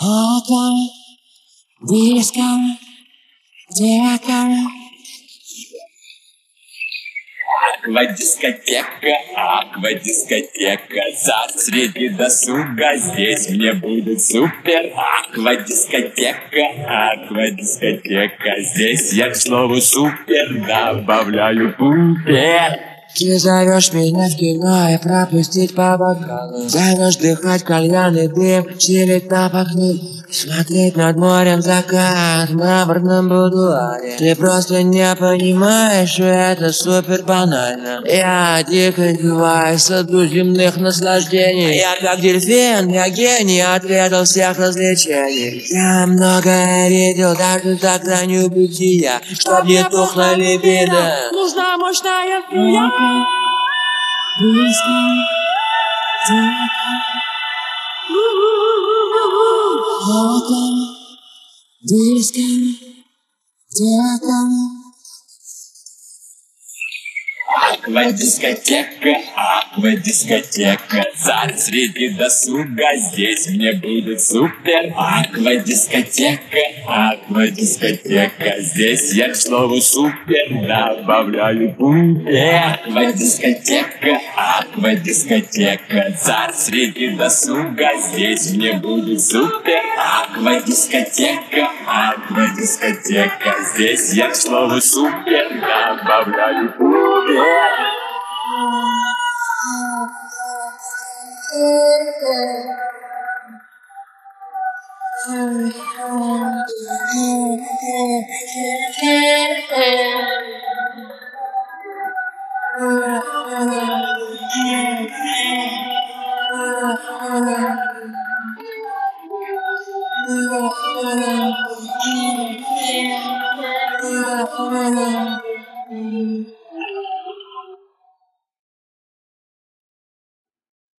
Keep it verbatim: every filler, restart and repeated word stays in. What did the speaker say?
Аква, диско, дека. Аквадискотека, аквадискотека, за среди досуга здесь мне будет супер. Аквадискотека, аквадискотека, здесь я к слову супер добавляю пупер. Ты зовешь меня в кино и пропустить по бокалу. Зовешь дыхать кальян и дым, чилить на похмелье, смотреть над морем закат в мраморном будуаре. Ты просто не понимаешь, что это супер банально. Я дико избиваюсь от земных наслаждений. Я как дельфин, я гений, ответил всех развлечений. Я многое видел, даже тогда не убытия, чтоб не тухла либидо. Нужна мощная струя. Диско, дека. Аква, диско, дека. Аквадискотека, аквадискотека, за среди досуга здесь мне будет супер. Аквадискотека, аквадискотека, здесь я к слову супер добавляю пупер. Аквадискотека, аквадискотека, за среди досуга здесь мне будет супер. Аквадискотека, аквадискотека, здесь я к слову супер добавляю пупер. Thank you.